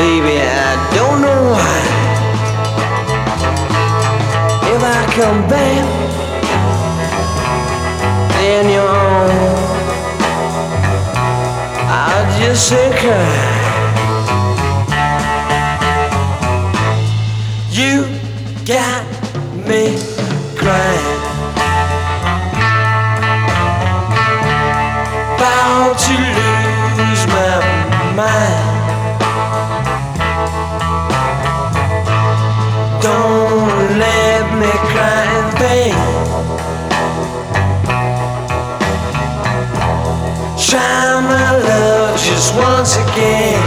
baby, I don't know why. If I come back, then you're on. I'll just say cry. You got me crying. About to lose my mind. Don't let me cry in vain. Try my love just once again.